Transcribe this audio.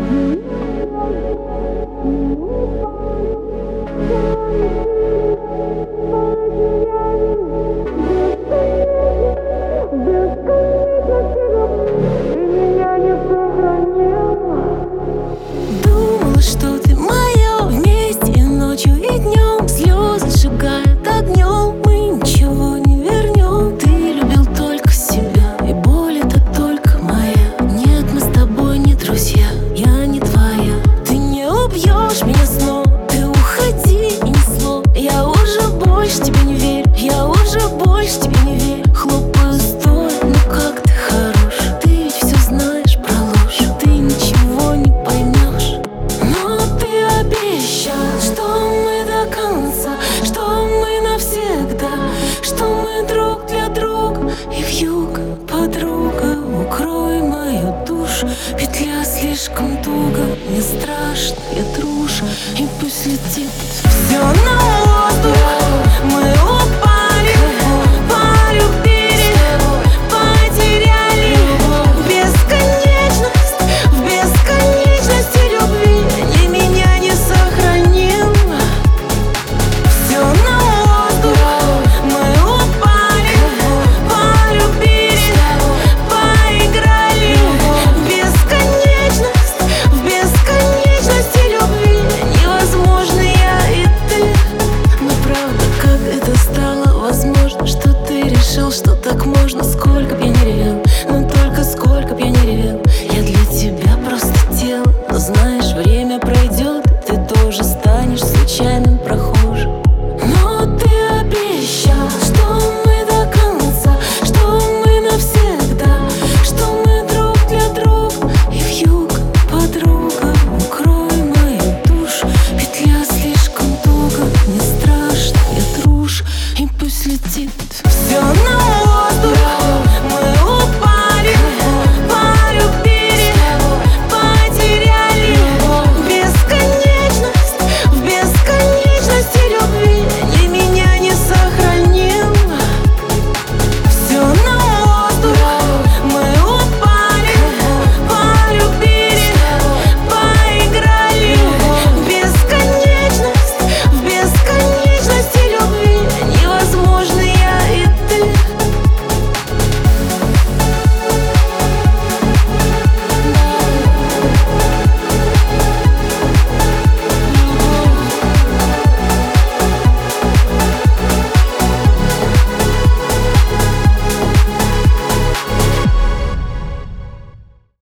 Думала, что ты моё, вместе и ночью, и днем. Слезы сжигают огнем, мы ничего не вернем. Ты любил только себя, и боль это только моя. Нет, мы с тобой не друзья, я не твоя. Ты не убьешь меня снова, ты уходи и ни слова. Я уже больше тебе не верю, я уже больше тебе не верю. Хлопаю стоя, ну как ты хорош. Ты ведь все знаешь про ложь, ты ничего не поймешь. Но ты обещал, что мы до конца, что мы навсегда, что мы друг для друга и вьюга, подруга. Укрой мою душу, петля слишком туго. Мне страшно, я трушу, и пусть летит все на воздух. Мы